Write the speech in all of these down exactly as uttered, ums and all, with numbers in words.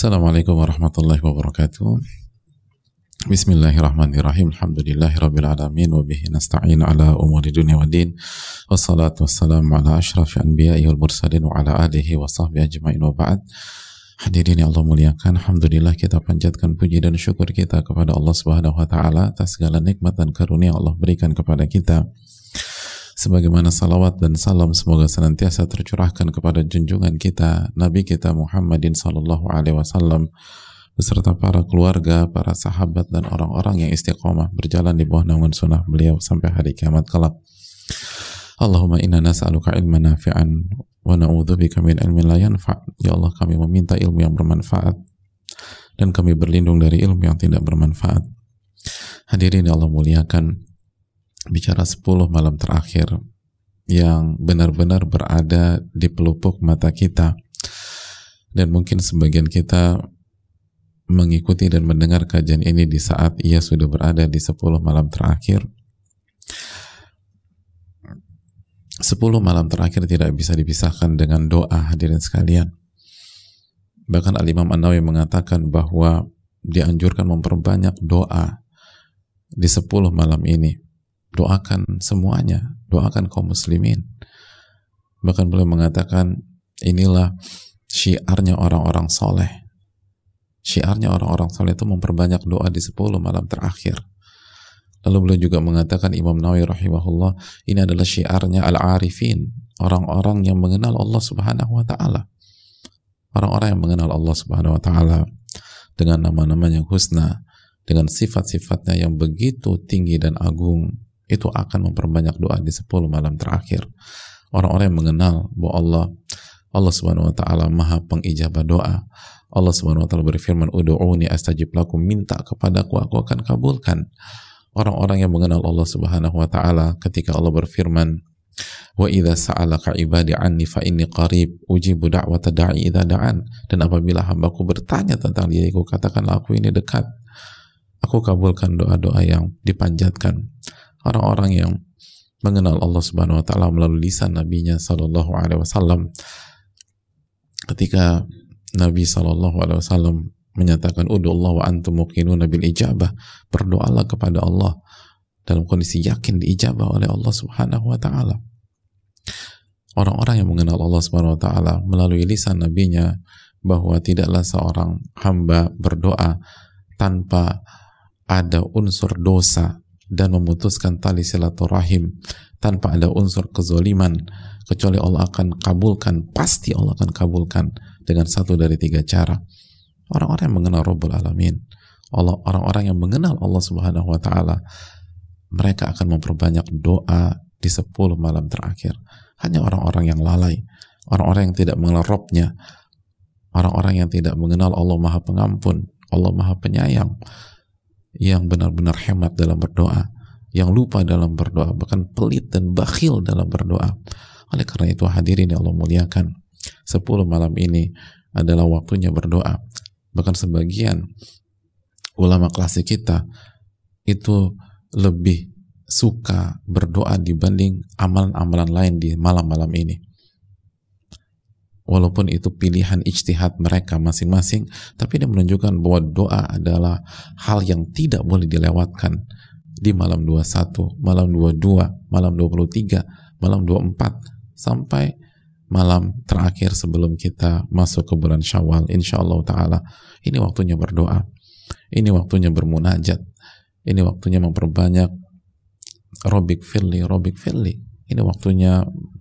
Assalamualaikum warahmatullahi wabarakatuh. Bismillahirrahmanirrahim. Alhamdulillahirabbil alamin wa bihi nasta'in ala umuri dunya waddin. Wassalatu wassalamu ala asyrafil anbiya'i wal mursalin wa ala alihi wa sahbihi ajma'in wa ba'd. Hadirin yang Allah muliakan, alhamdulillah kita panjatkan puji dan syukur kita kepada Allah Subhanahu wa taala atas segala nikmat dan karunia Allah berikan kepada kita. Sebagaimana salawat dan salam semoga senantiasa tercurahkan kepada junjungan kita Nabi kita Muhammadin sallallahu alaihi wasallam beserta para keluarga, para sahabat dan orang-orang yang istiqomah berjalan di bawah naungan sunnah beliau sampai hari kiamat kelak. Allahumma inna nas'aluka ilman nafi'an wa na'udzubika min ilmin la yanfa'. Ya Allah, kami meminta ilmu yang bermanfaat dan kami berlindung dari ilmu yang tidak bermanfaat. Hadirin yang Allah muliakan, bicara sepuluh malam terakhir yang benar-benar berada di pelupuk mata kita, dan mungkin sebagian kita mengikuti dan mendengar kajian ini di saat ia sudah berada di sepuluh malam terakhir. Sepuluh malam terakhir tidak bisa dipisahkan dengan doa, hadirin sekalian. Bahkan Al-Imam An-Nawawi mengatakan bahwa dianjurkan memperbanyak doa di sepuluh malam ini. Doakan semuanya, doakan kaum muslimin. Bahkan beliau mengatakan inilah syiarnya orang-orang soleh. Syiarnya orang-orang soleh itu memperbanyak doa di sepuluh malam terakhir. Lalu beliau juga mengatakan, Imam Nawawi rahimahullah, ini adalah syiarnya al-arifin, orang-orang yang mengenal Allah Subhanahu wa taala. Orang-orang yang mengenal Allah Subhanahu wa taala dengan nama-namanya yang husna, dengan sifat-sifatnya yang begitu tinggi dan agung, itu akan memperbanyak doa di sepuluh malam terakhir. Orang-orang yang mengenal bahwa Allah Allah Subhanahu wa taala Maha pengijabah doa. Allah Subhanahu wa taala berfirman, "Ud'uuni astajib lakum," minta kepadaku, aku akan kabulkan. Orang-orang yang mengenal Allah Subhanahu wa taala ketika Allah berfirman, "Wa idza sa'alaka 'ibadi 'anni fa inni qarib ujibu da'wata da'i idza da'an." Dan apabila hambaku bertanya tentang diriku, katakanlah aku ini dekat. Aku kabulkan doa-doa yang dipanjatkan. Orang-orang yang mengenal Allah Subhanahu wa taala melalui lisan nabinya sallallahu alaihi wasallam, ketika Nabi sallallahu alaihi wasallam menyatakan ud'ullah wa antum muqinuna bil ijabah, berdoalah kepada Allah dalam kondisi yakin diijabah oleh Allah Subhanahu wa taala. Orang-orang yang mengenal Allah Subhanahu wa taala melalui lisan nabinya bahwa tidaklah seorang hamba berdoa tanpa ada unsur dosa dan memutuskan tali silaturahim, tanpa ada unsur kezoliman, kecuali Allah akan kabulkan, pasti Allah akan kabulkan dengan satu dari tiga cara. Orang-orang yang mengenal Rabbul Alamin, Allah, orang-orang yang mengenal Allah Subhanahu wa taala, mereka akan memperbanyak doa di sepuluh malam terakhir. Hanya orang-orang yang lalai, orang-orang yang tidak mengenal Rabbnya, orang-orang yang tidak mengenal Allah Maha Pengampun, Allah Maha Penyayang, yang benar-benar hemat dalam berdoa, yang lupa dalam berdoa, bahkan pelit dan bakhil dalam berdoa. Oleh karena itu, hadirin yang Allah muliakan, sepuluh malam ini adalah waktunya berdoa. Bahkan sebagian ulama klasik kita itu lebih suka berdoa dibanding amalan-amalan lain di malam-malam ini. Walaupun itu pilihan ijtihad mereka masing-masing, tapi ini menunjukkan bahwa doa adalah hal yang tidak boleh dilewatkan di malam dua puluh satu, malam dua puluh dua, malam dua puluh tiga, malam dua puluh empat, sampai malam terakhir sebelum kita masuk ke bulan Syawal. Insyaallah ta'ala ini waktunya berdoa, ini waktunya bermunajat, ini waktunya memperbanyak Rabbik firli, Rabbik firli. Ini waktunya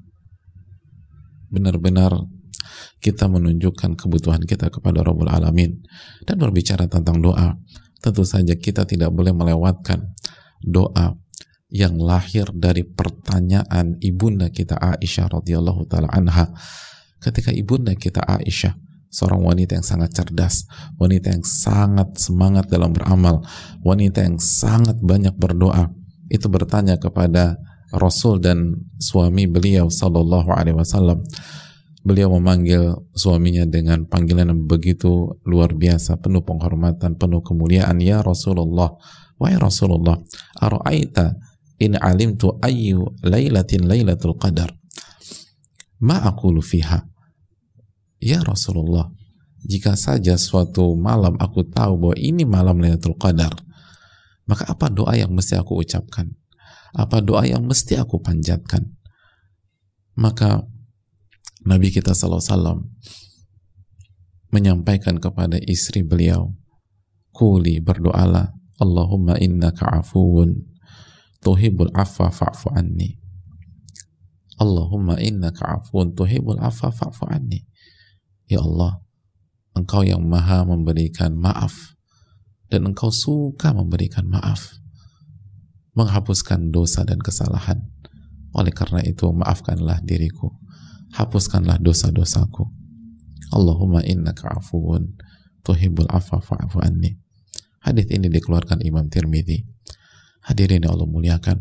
benar-benar kita menunjukkan kebutuhan kita kepada Rabbul Alamin. Dan berbicara tentang doa, tentu saja kita tidak boleh melewatkan doa yang lahir dari pertanyaan ibunda kita Aisyah radhiyallahu taala anha. Ketika ibunda kita Aisyah, seorang wanita yang sangat cerdas, wanita yang sangat semangat dalam beramal, wanita yang sangat banyak berdoa, itu bertanya kepada Rasul dan suami beliau sallallahu alaihi wasallam. Beliau memanggil suaminya dengan panggilan yang begitu luar biasa, penuh penghormatan, penuh kemuliaan. Ya Rasulullah, wahai Rasulullah, ara'aita in alimtu ayyu lailatin lailatul qadar ma aqulu fiha. Ya Rasulullah, Jika saja suatu malam aku tahu bahwa ini malam Lailatul Qadar, maka apa doa yang mesti aku ucapkan? Apa doa yang mesti aku panjatkan? Maka Nabi kita sallallahu alaihi wasallam menyampaikan kepada istri beliau, "Quli, berdoalah, Allahumma innaka afuwun tuhibbul afwa fa'fu anni." Allahumma innaka afuwun tuhibbul afwa fa'fu anni. Ya Allah, Engkau yang maha memberikan maaf dan Engkau suka memberikan maaf, menghapuskan dosa dan kesalahan. Oleh karena itu, maafkanlah diriku, hapuskanlah dosa-dosaku. Allahumma innaka afuwun tuhibbul afwa fa'fu anni. Hadis ini dikeluarkan Imam Tirmidzi. Hadirin yang Allah muliakan,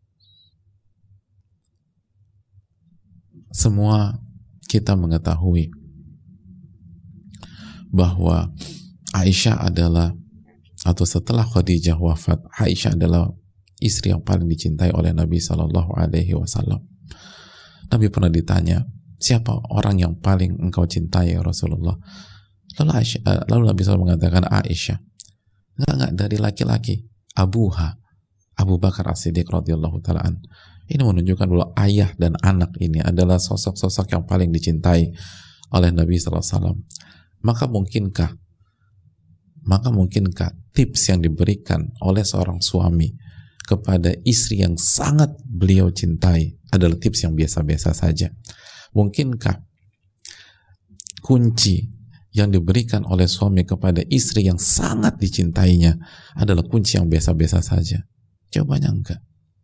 semua kita mengetahui bahwa Aisyah adalah, atau setelah Khadijah wafat, Aisyah adalah istri yang paling dicintai oleh Nabi Shallallahu Alaihi Wasallam. Nabi pernah ditanya, siapa orang yang paling engkau cintai ya Rasulullah? Lalu, Aisyah, lalu Nabi shallallahu mengatakan Aisyah. Enggak, enggak, dari laki-laki, Abuha, Abu Bakar As-Siddiq radhiyallahu ta'ala. Ini menunjukkan bahwa ayah dan anak ini adalah sosok-sosok yang paling dicintai oleh Nabi shallallahu alaihi wasallam. Maka mungkinkah maka mungkinkah tips yang diberikan oleh seorang suami kepada istri yang sangat beliau cintai adalah tips yang biasa-biasa saja? Mungkinkah kunci yang diberikan oleh suami kepada istri yang sangat dicintainya adalah kunci yang biasa-biasa saja? Jawabannya enggak.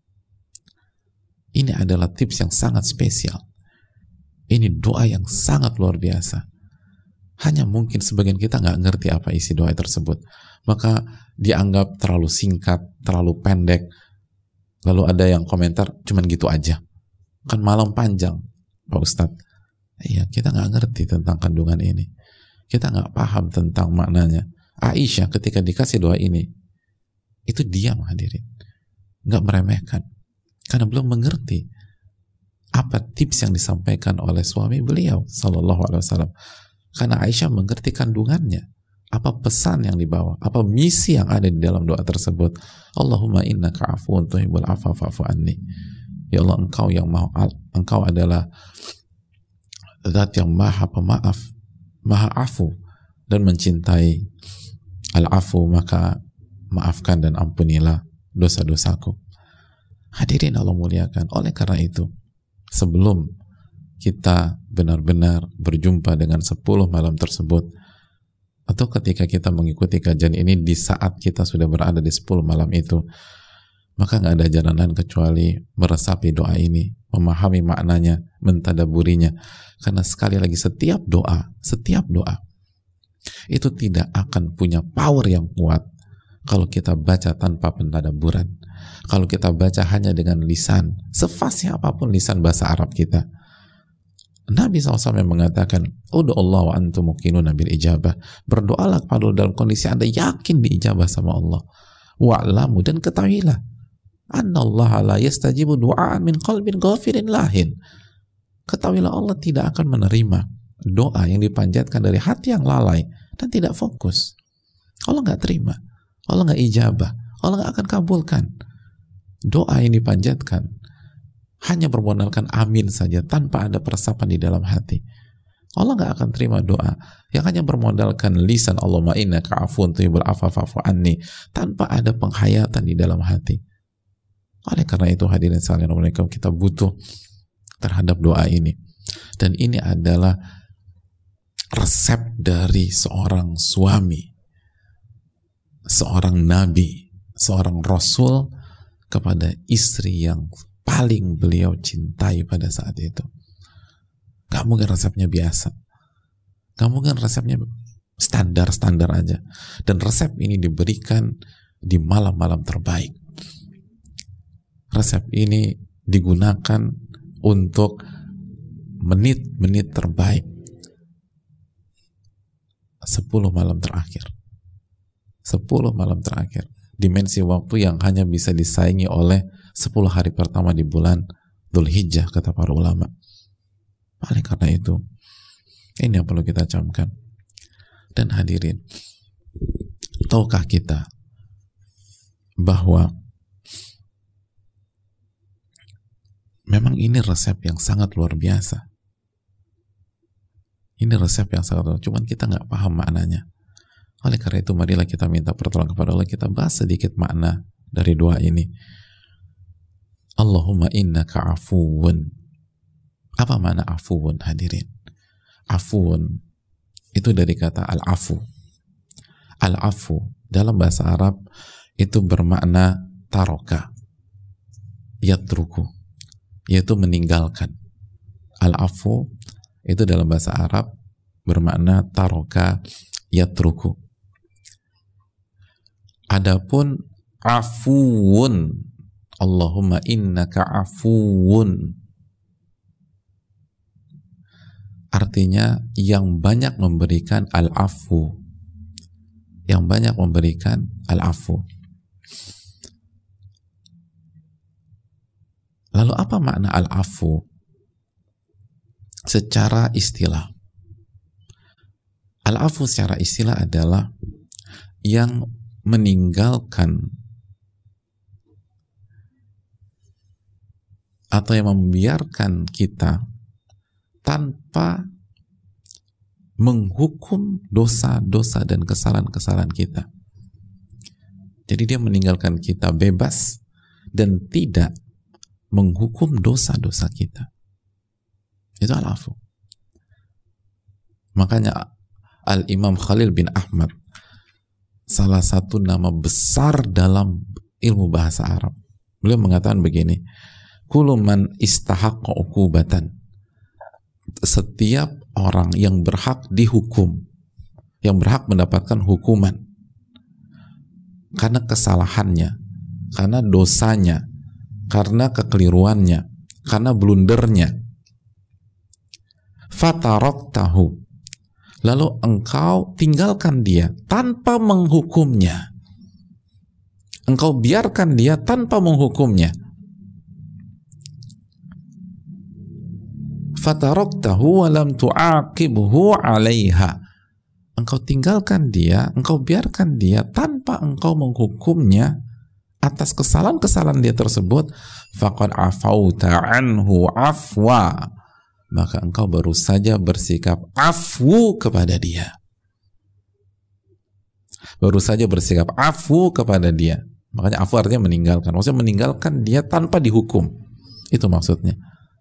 Ini adalah tips yang sangat spesial. Ini doa yang sangat luar biasa. Hanya mungkin sebagian kita nggak ngerti apa isi doa tersebut, maka dianggap terlalu singkat, terlalu pendek. Lalu ada yang komentar, cuman gitu aja, kan malam panjang Pak Ustadz. Iya, kita nggak ngerti tentang kandungan ini, kita nggak paham tentang maknanya. Aisyah ketika dikasih doa ini, itu diam, hadirin, nggak meremehkan, karena belum mengerti apa tips yang disampaikan oleh suami beliau Sallallahu Alaihi Wasallam. Karena Aisyah mengerti kandungannya, apa pesan yang dibawa, apa misi yang ada di dalam doa tersebut. Allahumma innaka afuwun tuhibbul afwa fa'fu anni. Ya Allah, Engkau yang maha, Engkau adalah Zat yang maha pemaaf, maha afu dan mencintai al-afu, maka maafkan dan ampunilah dosa-dosaku. Hadirin Allah muliakan. Oleh karena itu, sebelum kita benar-benar berjumpa dengan sepuluh malam tersebut, atau ketika kita mengikuti kajian ini di saat kita sudah berada di sepuluh malam itu, maka nggak ada jalan lain kecuali meresapi doa ini, memahami maknanya, mentadaburinya. Karena sekali lagi, setiap doa, setiap doa itu tidak akan punya power yang kuat kalau kita baca tanpa pentadaburan. Kalau kita baca hanya dengan lisan, sefasih apapun lisan bahasa Arab kita. Nabi shallallahu alaihi wasallam mengatakan, "Udu'allah wa antum muqinuna bil ijabah." Berdoalah kepada Allah dalam kondisi Anda yakin diijabah sama Allah. Wa'lamu, dan ketahuilah, annallaha la yastajibu du'aan min qalbin ghafirin lahin. Ketahuilah Allah tidak akan menerima doa yang dipanjatkan dari hati yang lalai dan tidak fokus. Allah nggak terima, Allah nggak ijabah, Allah nggak akan kabulkan. Doa yang dipanjatkan hanya bermodalkan amin saja tanpa ada peresapan di dalam hati, Allah nggak akan terima doa yang hanya bermodalkan lisan Allahumma innaka afuwun tuhibbul afwa fa'fu anni tanpa ada penghayatan di dalam hati. Oleh karena itu, hadirin sekalian, kita butuh terhadap doa ini, dan ini adalah resep dari seorang suami, seorang nabi, seorang rasul kepada istri yang paling beliau cintai pada saat itu. Gak mungkin resepnya biasa, gak mungkin resepnya standar-standar aja. Dan resep ini diberikan di malam-malam terbaik. Resep ini digunakan untuk menit-menit terbaik, sepuluh malam terakhir. Sepuluh malam terakhir, dimensi waktu yang hanya bisa disaingi oleh sepuluh hari pertama di bulan Dzulhijjah, kata para ulama. Oleh karena itu, ini yang perlu kita camkan. Dan hadirin, tahukah kita bahwa memang ini resep yang sangat luar biasa. Ini resep yang sangat luar biasa, cuman kita nggak paham maknanya. Oleh karena itu, marilah kita minta pertolongan kepada Allah. Kita bahas sedikit makna dari doa ini. Allahumma innaka afuwun. Apa makna afuwun, hadirin? Afuwun itu dari kata al-afu. Al-afu dalam bahasa Arab itu bermakna taroka, yatruku, yaitu meninggalkan. Al-afu itu dalam bahasa Arab bermakna taroka, yatruku. Adapun afuwun, Allahumma innaka afuwun, artinya yang banyak memberikan al-afu, yang banyak memberikan al-afu. Lalu apa makna al-afu secara istilah? Al-afu secara istilah adalah yang meninggalkan atau yang membiarkan kita tanpa menghukum dosa-dosa dan kesalahan-kesalahan kita. Jadi dia meninggalkan kita bebas dan tidak menghukum dosa-dosa kita. Itu al-afu. Makanya Al-Imam Khalil bin Ahmad, salah satu nama besar dalam ilmu bahasa Arab, beliau mengatakan begini, kullu man istahaqqa uqubatan, setiap orang yang berhak dihukum, yang berhak mendapatkan hukuman karena kesalahannya, karena dosanya, karena kekeliruannya, karena blundernya, fataraktahu, lalu engkau tinggalkan dia tanpa menghukumnya, engkau biarkan dia tanpa menghukumnya, fataraktahu wa lam tu'aqibhu 'alaiha, engkau tinggalkan dia, engkau biarkan dia tanpa engkau menghukumnya atas kesalahan-kesalahan dia tersebut, faqad afauta anhu afwa, maka engkau baru saja bersikap afu kepada dia, baru saja bersikap afu kepada dia. Makanya afu artinya meninggalkan, maksudnya meninggalkan dia tanpa dihukum, itu maksudnya.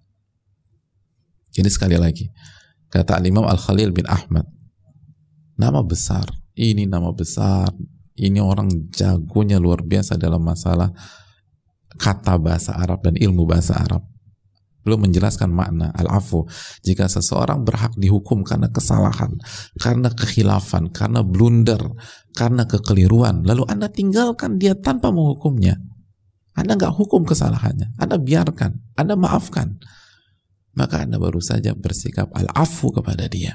Jadi sekali lagi, kata Imam Al-Khalil bin Ahmad, nama besar, ini nama besar, ini orang jagonya luar biasa dalam masalah kata bahasa Arab dan ilmu bahasa Arab. Belum menjelaskan makna al-afu. Jika seseorang berhak dihukum karena kesalahan, karena kekhilafan, karena blunder, karena kekeliruan, lalu Anda tinggalkan dia tanpa menghukumnya, Anda nggak hukum kesalahannya, Anda biarkan, Anda maafkan, maka Anda baru saja bersikap al-afu kepada dia.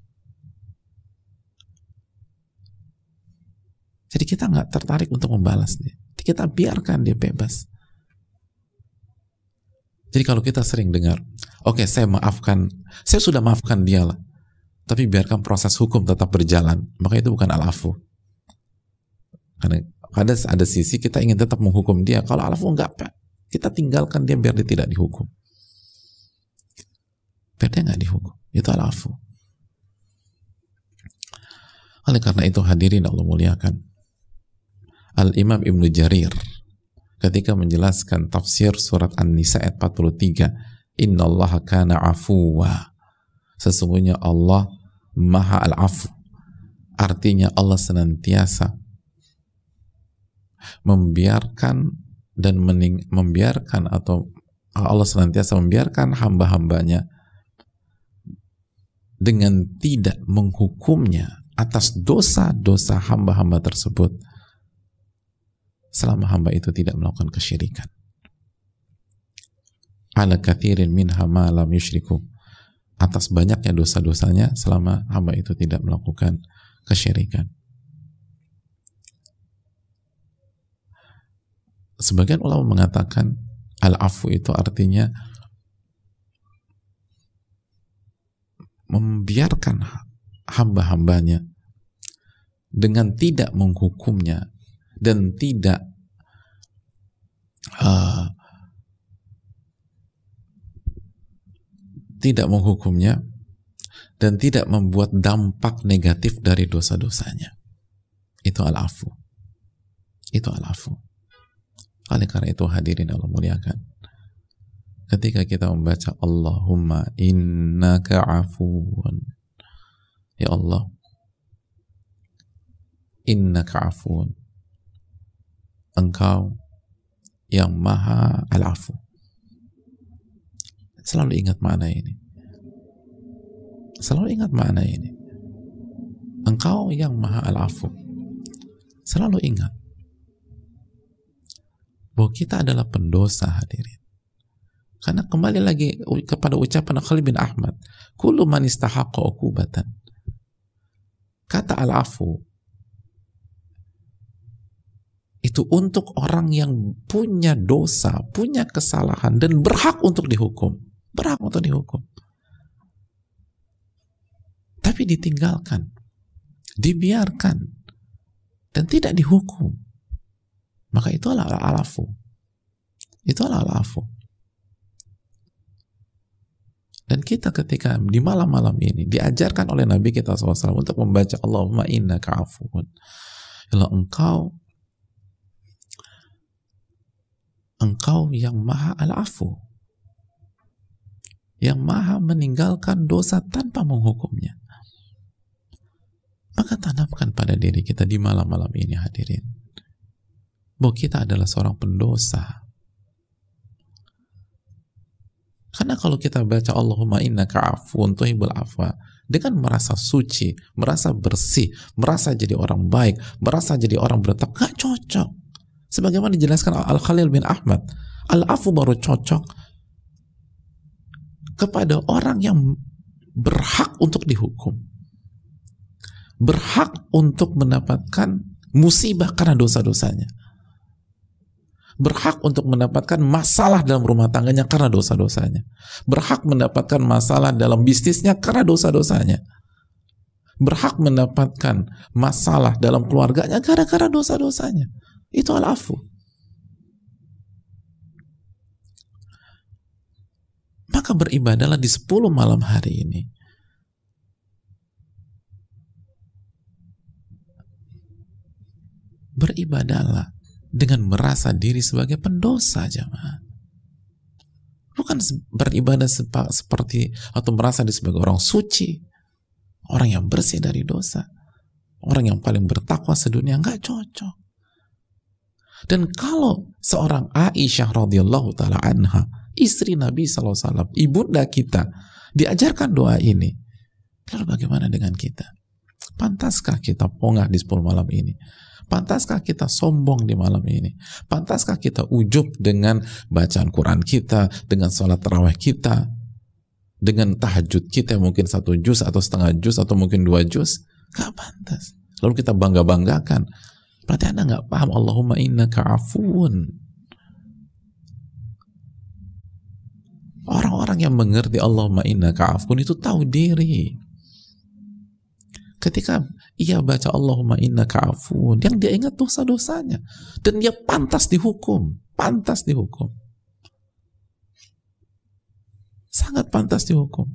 Jadi kita nggak tertarik untuk membalas dia, kita biarkan dia bebas. Jadi kalau kita sering dengar, oke okay, saya maafkan, saya sudah maafkan dia lah, tapi biarkan proses hukum tetap berjalan, maka itu bukan al-afu. Karena ada ada sisi kita ingin tetap menghukum dia, kalau al-afu enggak, kita tinggalkan dia biar dia tidak dihukum. Biar dia nggak dihukum, itu al-afu. Oleh karena itu hadirin Allah muliakan, Al-Imam Ibnu Jarir ketika menjelaskan tafsir surat An-Nisa ayat empat puluh tiga, innallaha kana afuwa, sesungguhnya Allah maha al-afu, artinya Allah senantiasa membiarkan dan mening, membiarkan atau Allah senantiasa membiarkan hamba-hambanya dengan tidak menghukumnya atas dosa-dosa hamba-hamba tersebut selama hamba itu tidak melakukan kesyirikan. Ala kathirin minha ma lam yusyriku, atas banyaknya dosa-dosanya selama hamba itu tidak melakukan kesyirikan. Sebagian ulama mengatakan al-afu itu artinya membiarkan hamba-hambanya dengan tidak menghukumnya dan tidak uh, tidak menghukumnya dan tidak membuat dampak negatif dari dosa-dosanya. Itu al-afu. Itu al-afu. Oleh karena itu hadirin Allah muliakan, ketika kita membaca Allahumma innaka afuun, ya Allah, innaka afuun, Engkau yang maha al-afu. Selalu ingat makna ini. Selalu ingat makna ini. Engkau yang maha al-afu. Selalu ingat bahwa kita adalah pendosa, hadirin. Karena kembali lagi kepada ucapan Khalil bin Ahmad, kullu man istahaqqa uqubatan. Kata al-afu itu untuk orang yang punya dosa, punya kesalahan dan berhak untuk dihukum. Berhak untuk dihukum. Tapi ditinggalkan, dibiarkan, dan tidak dihukum. Maka itu adalah al-afu. Itu adalah al-afu. Dan kita ketika di malam-malam ini diajarkan oleh Nabi kita shallallahu alaihi wasallam untuk membaca Allahumma innaka afuun. Ya engkau Engkau yang maha al-afu, yang maha meninggalkan dosa tanpa menghukumnya. Maka tanamkan pada diri kita di malam-malam ini, hadirin, bahwa kita adalah seorang pendosa. Karena kalau kita baca Allahumma innaka afuun tuhibbul afwa dengan merasa suci, merasa bersih, merasa jadi orang baik, merasa jadi orang bertakwa, gak cocok. Sebagaimana dijelaskan Al-Khalil bin Ahmad, al-afu baru cocok kepada orang yang berhak untuk dihukum, berhak untuk mendapatkan musibah karena dosa-dosanya, berhak untuk mendapatkan masalah dalam rumah tangganya karena dosa-dosanya, berhak mendapatkan masalah dalam bisnisnya karena dosa-dosanya, berhak mendapatkan masalah dalam keluarganya gara-gara dosa-dosanya. Itu al-afu. Maka beribadahlah di sepuluh malam hari ini. Beribadahlah dengan merasa diri sebagai pendosa, jamaah. Bukan beribadah seperti atau merasa diri sebagai orang suci, orang yang bersih dari dosa, orang yang paling bertakwa sedunia. Nggak cocok. Dan kalau seorang Aisyah radhiyallahu taala anha, istri Nabi shallallahu alaihi wasallam, ibunda kita, diajarkan doa ini, lalu bagaimana dengan kita? Pantaskah kita pongah di sepuluh malam ini? Pantaskah kita sombong di malam ini? Pantaskah kita ujub dengan bacaan Quran kita, dengan sholat tarawih kita, dengan tahajud kita mungkin satu juz atau setengah juz atau mungkin dua juz? Gak pantas. Lalu kita bangga-banggakan. Berarti Anda nggak paham Allahumma innaka afuun. Orang-orang yang mengerti Allahumma innaka afuun itu tahu diri. Ketika ia baca Allahumma innaka afuun, yang dia ingat dosa-dosanya, dan dia pantas dihukum, pantas dihukum, sangat pantas dihukum.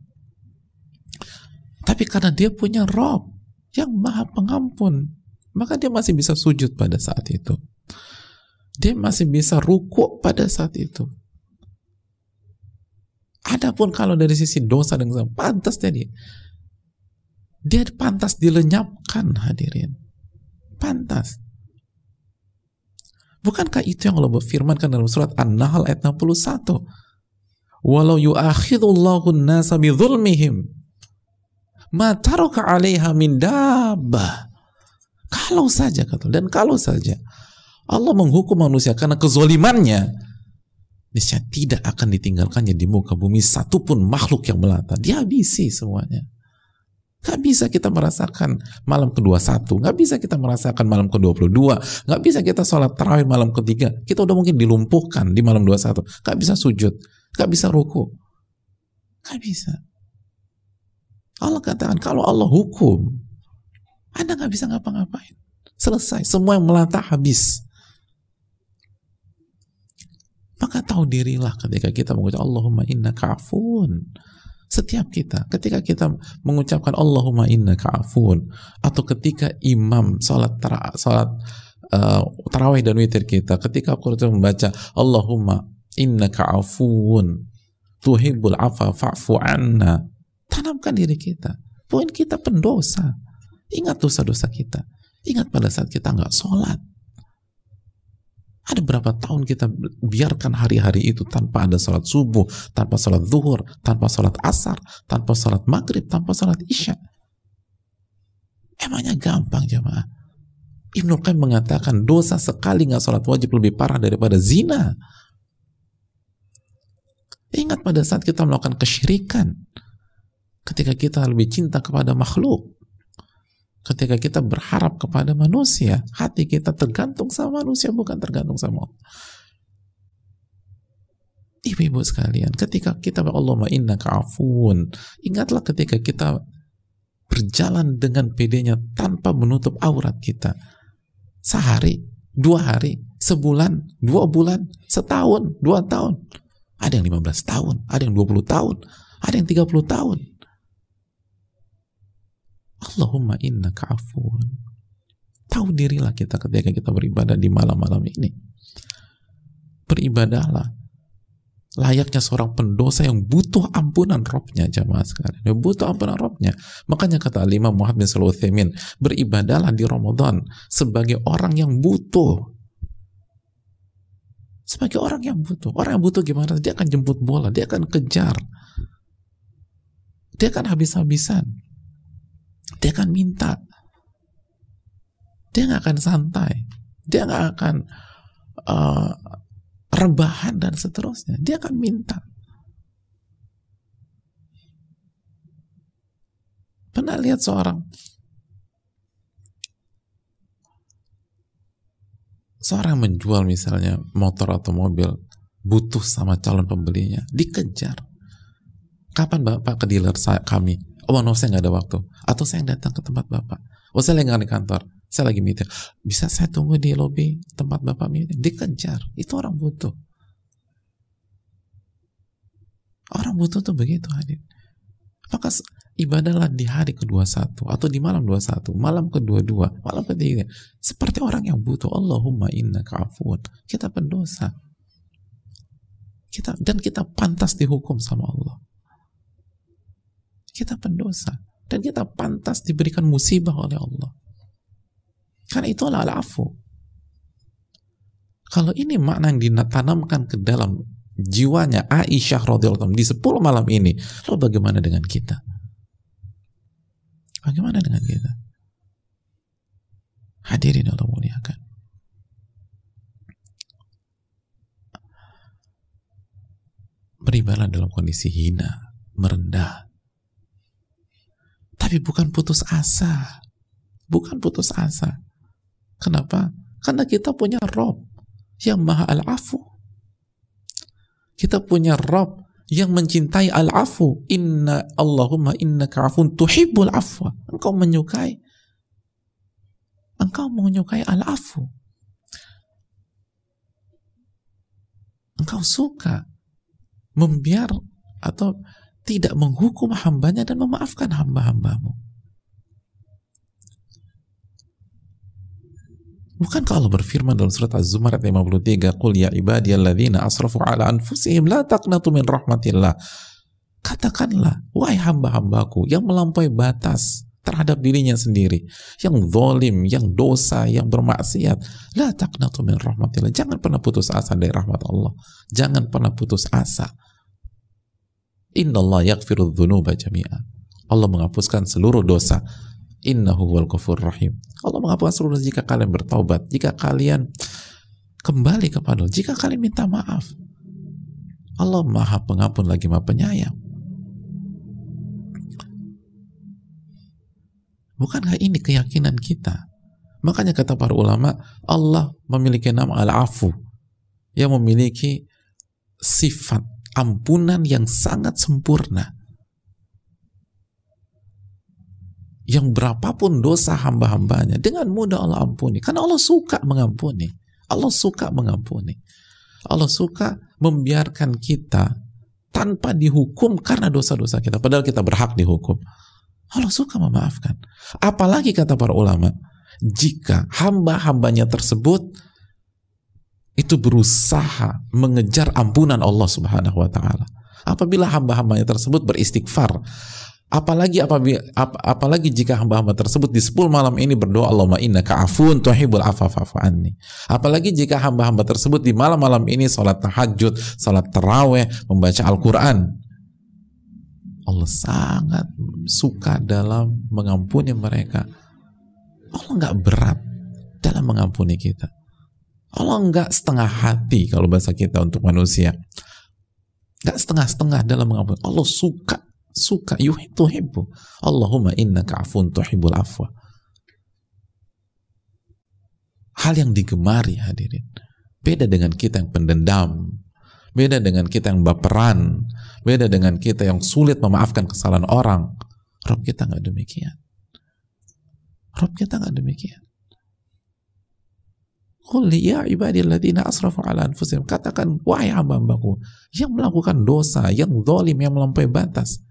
Tapi karena dia punya Rabb yang maha pengampun, maka dia masih bisa sujud pada saat itu. Dia masih bisa ruku pada saat itu. Adapun kalau dari sisi dosa dan kesalahan, pantas jadi. Dia pantas dilenyapkan, hadirin. Pantas. Bukankah itu yang Allah berfirmankan dalam surat An-Nahl ayat enam puluh satu? Walau yu'akhidullahu an-nasa bi dzulmihim ma taraka 'alaiha min dabbah. Kalau saja, kata, dan kalau saja Allah menghukum manusia karena kezolimannya, niscaya tidak akan ditinggalkannya di muka bumi satupun makhluk yang melata. Dihabisi semuanya. Gak bisa kita merasakan malam ke dua puluh satu, gak bisa kita merasakan malam ke dua puluh dua, gak bisa kita sholat tarawih malam ketiga. Kita udah mungkin dilumpuhkan di malam dua puluh satu, gak bisa sujud, gak bisa ruku, gak bisa. Allah katakan kalau Allah hukum, Anda nggak bisa ngapa-ngapain. Selesai, semua yang melata habis. Maka tahu dirilah ketika kita mengucap Allahumma innaka afun. Setiap kita, ketika kita mengucapkan Allahumma innaka afun, atau ketika imam salat tara, salat uh, tarawih dan witir kita, ketika aku membaca Allahumma innaka afun tuhibbul afa fa'fu anna, tanamkan diri kita. Poin kita pendosa. Ingat dosa-dosa kita. Ingat pada saat kita nggak sholat. Ada berapa tahun kita biarkan hari-hari itu tanpa ada sholat subuh, tanpa sholat zuhur, tanpa sholat asar, tanpa sholat maghrib, tanpa sholat isya. Emangnya gampang jamaah? Ibnu Qayyim mengatakan dosa sekali nggak sholat wajib lebih parah daripada zina. Ingat pada saat kita melakukan kesyirikan, ketika kita lebih cinta kepada makhluk, ketika kita berharap kepada manusia, hati kita tergantung sama manusia, bukan tergantung sama Allah. Ibu-ibu sekalian, ketika kita Allahumma innaka afun, ingatlah ketika kita berjalan dengan pedenya tanpa menutup aurat kita. Sehari, dua hari, sebulan, dua bulan, setahun, dua tahun. Ada yang lima belas tahun, ada yang dua puluh tahun, ada yang tiga puluh tahun. Allahumma innaka afun. Tahu dirilah kita ketika kita beribadah di malam-malam ini. Beribadahlah layaknya seorang pendosa yang butuh ampunan Robnya, jamaah sekalian. Yang butuh ampunan Robnya. Makanya kata Imam Muhammad bin Shalih Al-Utsaimin, beribadahlah di Ramadan sebagai orang yang butuh. Sebagai orang yang butuh. Orang yang butuh gimana? Dia akan jemput bola, dia akan kejar, dia akan habis-habisan, dia akan minta, dia nggak akan santai, dia nggak akan uh, rebahan dan seterusnya, dia akan minta. Pernah lihat seorang seorang menjual misalnya motor atau mobil, butuh sama calon pembelinya, dikejar. Kapan Bapak ke dealer saya, kami? Oh no, saya nggak ada waktu. Atau saya yang datang ke tempat Bapak. Oh saya lagi nggak di kantor, saya lagi meeting. Bisa saya tunggu di lobi tempat Bapak meeting? Dikejar. Itu orang butuh. Orang butuh tuh begitu hadir. Maka ibadahlah di hari kedua satu atau di malam dua satu, malam kedua dua, malam ketiga. Seperti orang yang butuh. Allahumma innaka afun. Kita pendosa. Kita dan kita pantas dihukum sama Allah. Kita pendosa dan kita pantas diberikan musibah oleh Allah. Karena itu adalah al-afu. Kalau ini makna yang ditanamkan ke dalam jiwanya Aisyah radhiyallahu anha di sepuluh malam ini, lalu bagaimana dengan kita? Bagaimana dengan kita? Hadirin Allah muliakan. Beribadah dalam kondisi hina, merendah. Tapi bukan putus asa. Bukan putus asa. Kenapa? Karena kita punya Rob yang maha al-afu. Kita punya Rob yang mencintai al-afu. Inna Allahumma innaka afun tuhibbul afwa. Engkau menyukai. Engkau menyukai al-afu. Engkau suka membiar atau tidak menghukum hambanya dan memaafkan hamba-hambamu. Bukankah Allah berfirman dalam surat Az-Zumar ayat lima puluh tiga, "Qul ya ibadiyalladzina asrafu ala anfusihim la taqnatu min rahmatillah." Katakanlah, wahai hamba-hambaku yang melampaui batas terhadap dirinya sendiri, yang zalim, yang dosa, yang bermaksiat, la taqnatu min rahmatillah. Jangan pernah putus asa dari rahmat Allah. Jangan pernah putus asa. Innallaha yaghfiru dzunuba jami'a. Allah menghapuskan seluruh dosa. Innahu huwal ghafurur rahim. Allah menghapuskan seluruh dosa jika kalian bertaubat, jika kalian kembali kepada Allah, jika kalian minta maaf. Allah Maha Pengampun lagi Maha Penyayang. Bukankah ini keyakinan kita? Makanya kata para ulama, Allah memiliki nama Al-Afu yang memiliki sifat ampunan yang sangat sempurna, yang berapapun dosa hamba-hambanya dengan mudah Allah ampuni, karena Allah suka mengampuni. Allah suka mengampuni. Allah suka membiarkan kita tanpa dihukum karena dosa-dosa kita, padahal kita berhak dihukum. Allah suka memaafkan. Apalagi kata para ulama, jika hamba-hambanya tersebut itu berusaha mengejar ampunan Allah Subhanahu wa taala. Apabila hamba-hambanya tersebut beristighfar, apalagi apabila, ap, apalagi jika hamba-hamba tersebut di sepuluh malam ini berdoa, Allahumma innaka afuwun tuhibbul afwa fa'fu anni. Apalagi jika hamba-hamba tersebut di malam-malam ini salat tahajud, salat tarawih, membaca Al-Qur'an, Allah sangat suka dalam mengampuni mereka. Allah nggak berat dalam mengampuni kita. Allah nggak setengah hati, kalau bahasa kita untuk manusia, nggak setengah-setengah dalam mengampuni. Allah suka, suka, yuhibbu. Allahumma innaka afuwun tuhibbul afwa. Hal yang digemari, hadirin. Beda dengan kita yang pendendam, beda dengan kita yang baperan, beda dengan kita yang sulit memaafkan kesalahan orang. Rabb kita nggak demikian. Rabb kita nggak demikian. Qul ya ibadilladzina asrafu ala anfusihim, katakan wahai hamba-hambaku yang melakukan dosa, yang zalim, yang melampaui batas,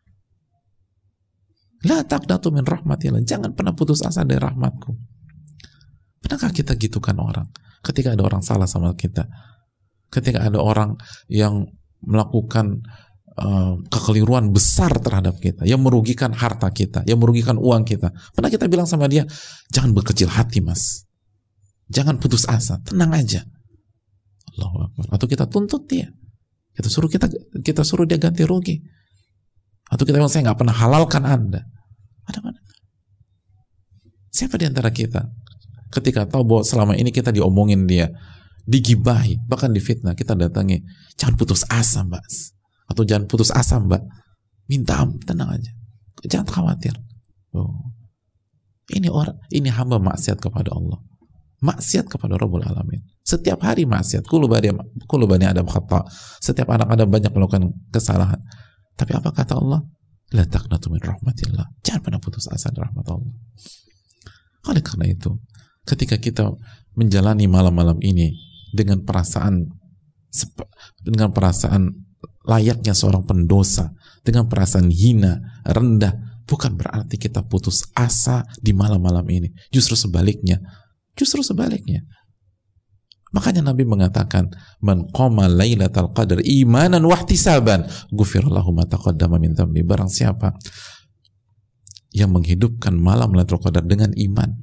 la taqnatu min rahmatillah, jangan pernah putus asa dari rahmatku. Pernahkah kita gitukan orang ketika ada orang salah sama kita, ketika ada orang yang melakukan uh, kekeliruan besar terhadap kita, yang merugikan harta kita, yang merugikan uang kita, pernah kita bilang sama dia, jangan berkecil hati mas, jangan putus asa, tenang aja. Allahu Akbar. Atau kita tuntut dia, kita suruh kita kita suruh dia ganti rugi, atau kita bilang saya nggak pernah halalkan anda. Ada mana? Siapa di antara kita ketika tahu bahwa selama ini kita diomongin dia, digibahi, bahkan difitnah, kita datangi, jangan putus asa mbak, atau jangan putus asa mbak, minta ampun, tenang aja, jangan khawatir. Oh. Ini orang, ini hamba maksiat kepada Allah, maksiat kepada Rabbul Alamin. Setiap hari maksiat. Kullu bani Adam khata. Setiap anak Adam banyak melakukan kesalahan. Tapi apa kata Allah? La taqnatu min rahmatillah. Jangan pernah putus asa dari rahmat Allah. Oleh karena itu, ketika kita menjalani malam-malam ini dengan perasaan dengan perasaan layaknya seorang pendosa, dengan perasaan hina, rendah, bukan berarti kita putus asa di malam-malam ini. Justru sebaliknya. Justru sebaliknya. Makanya Nabi mengatakan, man qama lailatal qadar imanan wahtisaban ghufira lahu ma taqaddama min dhanbi. Barang siapa yang menghidupkan malam Lailatul Qadar dengan iman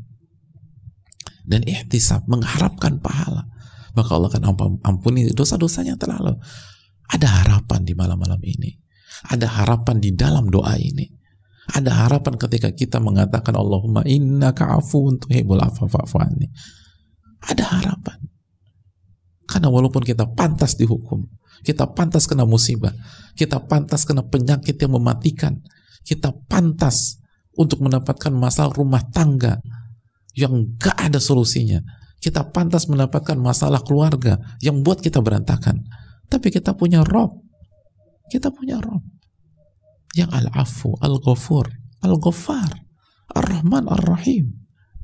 dan ihtisab, mengharapkan pahala, maka Allah akan ampuni dosa-dosanya yang telah lalu. Ada harapan di malam-malam ini. Ada harapan di dalam doa ini. Ada harapan ketika kita mengatakan Allahumma innaka afuwun tuhibbul afwa fa'fu anni. Ada harapan. Karena walaupun kita pantas dihukum, kita pantas kena musibah, kita pantas kena penyakit yang mematikan, kita pantas untuk mendapatkan masalah rumah tangga yang gak ada solusinya, kita pantas mendapatkan masalah keluarga yang buat kita berantakan. Tapi kita punya Rob, kita punya Rob yang Al-Afu, Al-Ghafur, Al-Ghaffar, Ar-Rahman, Ar-Rahim.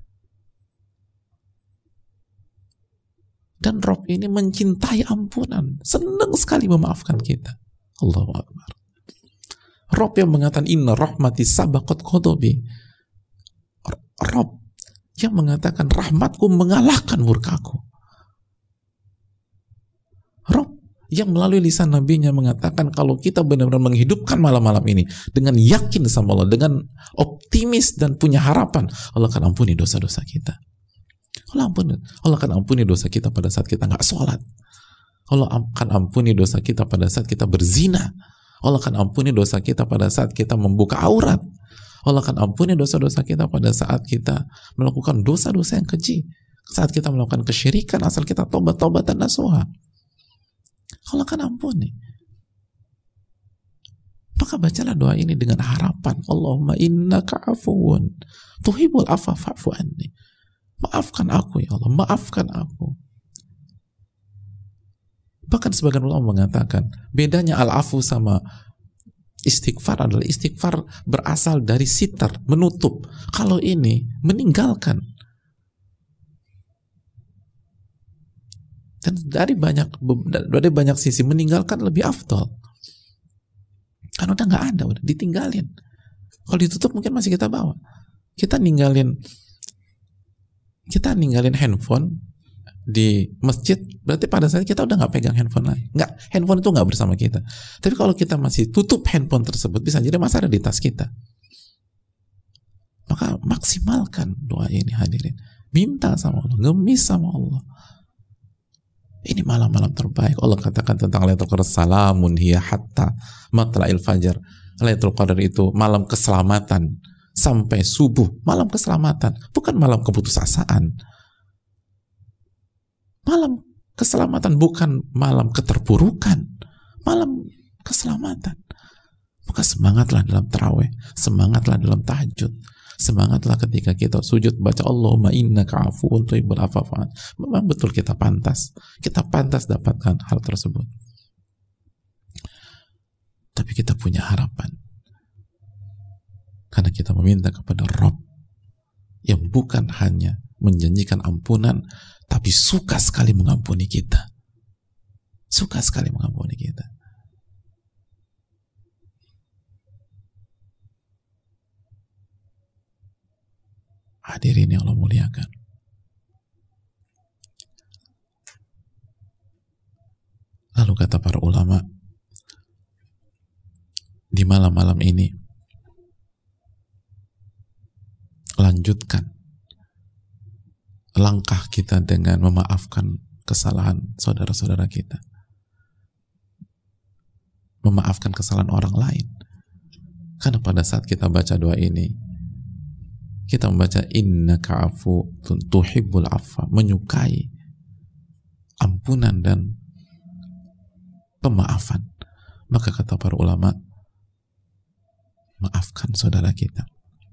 Dan Rob ini mencintai ampunan, senang sekali memaafkan kita. Allahu Akbar. Rob yang mengatakan inna rahmati sabaqat ghadabi. Rob yang mengatakan rahmatku mengalahkan murkaku. Rob yang melalui lisan nabinya mengatakan kalau kita benar-benar menghidupkan malam-malam ini dengan yakin sama Allah, dengan optimis dan punya harapan, Allah akan ampuni dosa-dosa kita. Allah ampuni, Allah akan ampuni dosa kita pada saat kita nggak sholat. Allah akan ampuni dosa kita pada saat kita berzina. Allah akan ampuni dosa kita pada saat kita membuka aurat. Allah akan ampuni dosa-dosa kita pada saat kita melakukan dosa-dosa yang keji. Saat kita melakukan kesyirikan, asal kita tobat-tobat dan nasuha. Allah akan ampuni. Maka bacalah doa ini dengan harapan, Allahumma innaka afuwun tuhibbul afwa fa'fu anni. Maafkan aku ya Allah, maafkan aku. Bahkan sebagian ulama mengatakan bedanya al-afu sama Istighfar adalah istighfar berasal dari sitar, menutup. Kalau ini meninggalkan. Dan dari banyak dari banyak sisi meninggalkan lebih afdal. Kan udah nggak ada, udah ditinggalin. Kalau ditutup mungkin masih kita bawa. Kita ninggalin kita ninggalin handphone di masjid, berarti pada saat kita udah nggak pegang handphone lagi. Nggak, handphone itu nggak bersama kita. Tapi kalau kita masih tutup handphone tersebut, bisa jadi masih ada di tas kita. Maka maksimalkan doa ini, hadirin. Minta sama Allah, ngemis sama Allah. Ini malam-malam terbaik. Allah katakan tentang Lailatul Qadar, salamun hiya hatta matla'il fajar. Lailatul Qadar itu malam keselamatan sampai subuh. Malam keselamatan, bukan malam keputusasaan. Malam keselamatan, bukan malam keterpurukan. Malam keselamatan. Maka semangatlah dalam tarawih, semangatlah dalam tahajud, semangatlah ketika kita sujud baca Allahumma innaka afuwun tuhibbul afwa fa'fu anni. Memang betul kita pantas, kita pantas dapatkan hal tersebut. Tapi kita punya harapan karena kita meminta kepada Rabb yang bukan hanya menjanjikan ampunan, tapi suka sekali mengampuni kita, suka sekali mengampuni kita. Hadirin yang Allah muliakan, lalu kata para ulama, di malam-malam ini lanjutkan langkah kita dengan memaafkan kesalahan saudara-saudara kita, memaafkan kesalahan orang lain. Karena pada saat kita baca doa ini, kita membaca innaka afu tuhibbul afwa, menyukai ampunan dan pemaafan. Maka kata para ulama, maafkan saudara kita.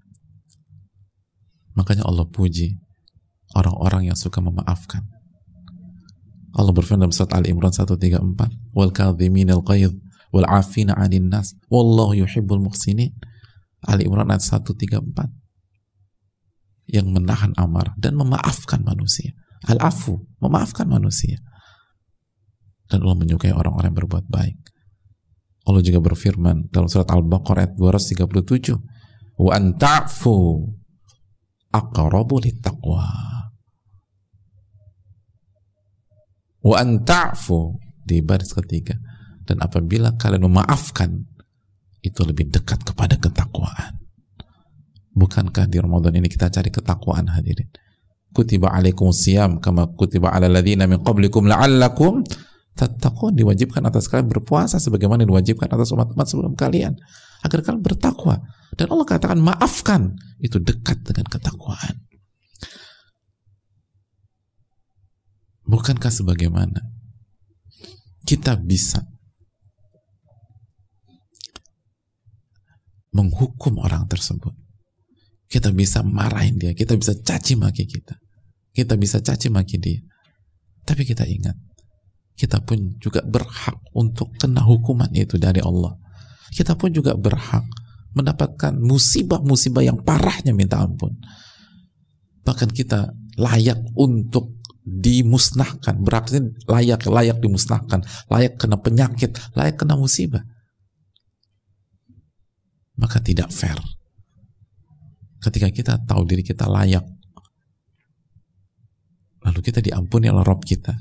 Makanya Allah puji orang-orang yang suka memaafkan. Allah berfirman dalam surat Al-Imran seratus tiga puluh empat, wal kadhiminal ghaidh wal 'afina 'anil nas wallahu yuhibbul muhsinin. Al-Imran ayat seratus tiga puluh empat. Yang menahan amarah dan memaafkan manusia. Al-afu, memaafkan manusia. Dan Allah menyukai orang-orang yang berbuat baik. Allah juga berfirman dalam surat Al-Baqarah ayat dua ratus tiga puluh tujuh, wa an ta'fu aqrabu littaqwa. Wa an ta'fu, di baris ketiga, dan apabila kalian memaafkan, itu lebih dekat kepada ketakwaan. Bukankah di Ramadan ini kita cari ketakwaan, hadirin? Kutiba alaikum siyam kama kutiba ala ladzina min qablikum la'allakum tattaqun. Diwajibkan atas kalian berpuasa sebagaimana diwajibkan atas umat-umat sebelum kalian, agar kalian bertakwa. Dan Allah katakan maafkan, itu dekat dengan ketakwaan. Bukankah sebagaimana kita bisa menghukum orang tersebut, kita bisa marahin dia, kita bisa caci maki kita, kita bisa caci maki dia, tapi kita ingat, kita pun juga berhak untuk kena hukuman itu dari Allah. Kita pun juga berhak mendapatkan musibah-musibah yang parahnya minta ampun. Bahkan kita layak untuk dimusnahkan, berarti layak layak dimusnahkan, layak kena penyakit, layak kena musibah. Maka tidak fair ketika kita tahu diri kita layak, lalu kita diampuni oleh Rabb kita,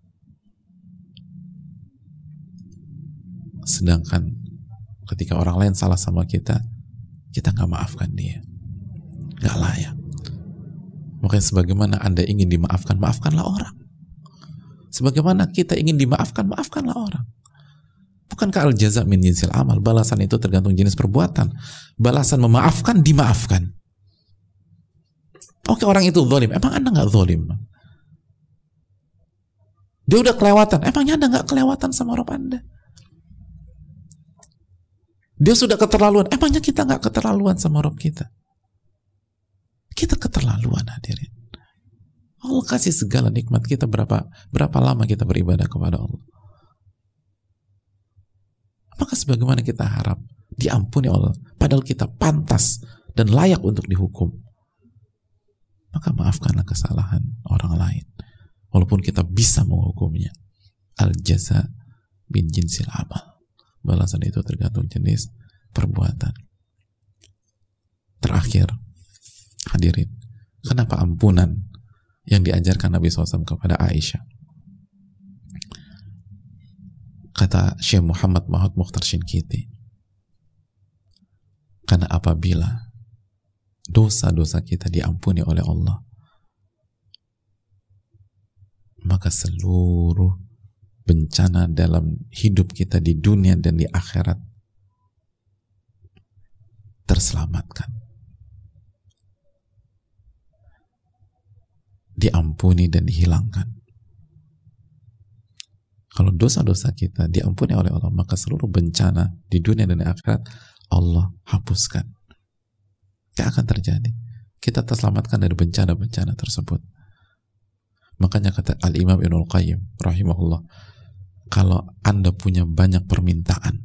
sedangkan ketika orang lain salah sama kita, kita nggak maafkan dia, nggak layak. Makanya sebagaimana Anda ingin dimaafkan, maafkanlah orang. Sebagaimana kita ingin dimaafkan, maafkanlah orang. Bukankah al-jaza min jinsil amal? Balasan itu tergantung jenis perbuatan. Balasan memaafkan, dimaafkan. Oke, orang itu zalim, emang Anda nggak zalim? Dia udah kelewatan, emangnya Anda nggak kelewatan sama Rabb Anda? Dia sudah keterlaluan, emangnya kita nggak keterlaluan sama Rabb kita? Kita keterlaluan, hadirin. Allah kasih segala nikmat kita, berapa berapa lama kita beribadah kepada Allah. Maka sebagaimana kita harap diampuni Allah, padahal kita pantas dan layak untuk dihukum, maka maafkanlah kesalahan orang lain walaupun kita bisa menghukumnya. Al jaza bin jinsil amal, balasan itu tergantung jenis perbuatan. Terakhir, hadirin, kenapa ampunan yang diajarkan Nabi shallallahu alaihi wasallam kepada Aisyah? Kata Syekh Muhammad Mahmud Mukhtar Shinkiti, karena apabila dosa-dosa kita diampuni oleh Allah, maka seluruh bencana dalam hidup kita di dunia dan di akhirat terselamatkan, diampuni dan dihilangkan. Kalau dosa-dosa kita diampuni oleh Allah, maka seluruh bencana di dunia dan di akhirat Allah hapuskan. Tidak akan terjadi. Kita terselamatkan dari bencana-bencana tersebut. Makanya kata Al-Imam Ibnul Qayyim rahimahullah, kalau Anda punya banyak permintaan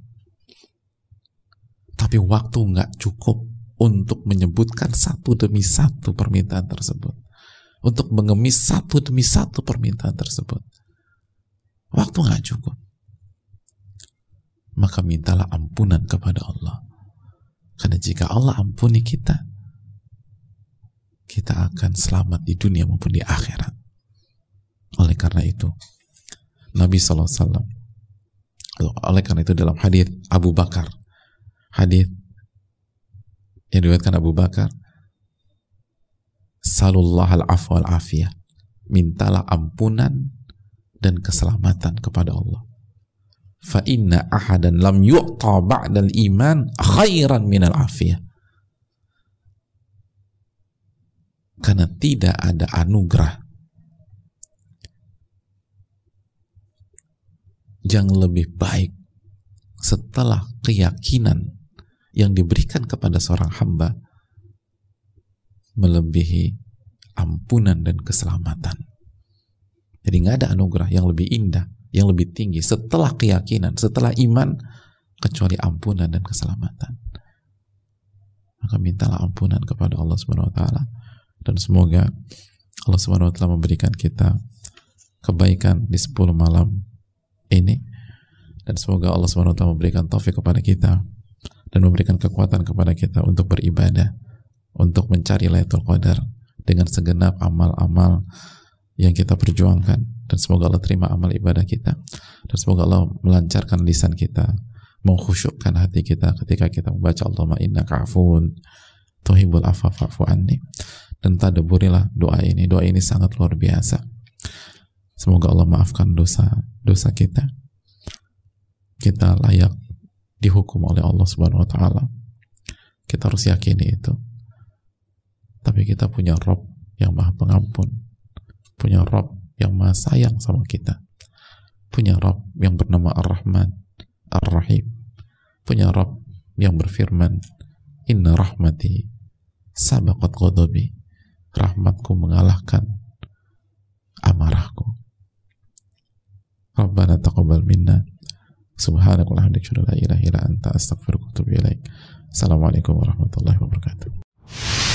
tapi waktu nggak cukup untuk menyebutkan satu demi satu permintaan tersebut, untuk mengemis satu demi satu permintaan tersebut, waktu nggak cukup, maka mintalah ampunan kepada Allah. Karena jika Allah ampuni kita, kita akan selamat di dunia maupun di akhirat. Oleh karena itu, Nabi shallallahu alaihi wasallam, oleh karena itu dalam hadits Abu Bakar, hadits yang diriwayatkan Abu Bakar, salullah al-afwa al-afiyah, mintalah ampunan dan keselamatan kepada Allah. Fa inna ahadan lam yu'ta ba'dal iman khairan minal afiyah. Karena tidak ada anugerah yang lebih baik setelah keyakinan yang diberikan kepada seorang hamba melebihi ampunan dan keselamatan. Jadi nggak ada anugerah yang lebih indah, yang lebih tinggi setelah keyakinan, setelah iman, kecuali ampunan dan keselamatan. Maka mintalah ampunan kepada Allah Subhanahu wa taala, dan semoga Allah Subhanahu wa taala memberikan kita kebaikan di sepuluh malam ini, dan semoga Allah Subhanahu wa taala memberikan taufik kepada kita dan memberikan kekuatan kepada kita untuk beribadah, untuk mencari Lailatul Qadar dengan segenap amal-amal yang kita perjuangkan. Dan semoga Allah terima amal ibadah kita, dan semoga Allah melancarkan lisan kita, mengkhusyukkan hati kita ketika kita membaca Allahumma innaka afuwun tuhibbul afwa fa'fu anni. Dan tadabburilah doa ini. Doa ini sangat luar biasa. Semoga Allah maafkan dosa-dosa kita. Kita layak dihukum oleh Allah Subhanahu wa taala. Kita harus yakini itu. Tapi kita punya Rabb yang Maha Pengampun, punya Rabb yang Maha sayang sama kita, punya Rabb yang bernama Ar-Rahman Ar-Rahim, punya Rabb yang berfirman, inna rahmati sabaqat ghadabi, rahmatku mengalahkan amarahku. Rabbana taqabbal minna, subhanaka wa bihamdika la ilaha illa anta astaghfiruka wa atubu ilaik. Assalamualaikum warahmatullahi wabarakatuh.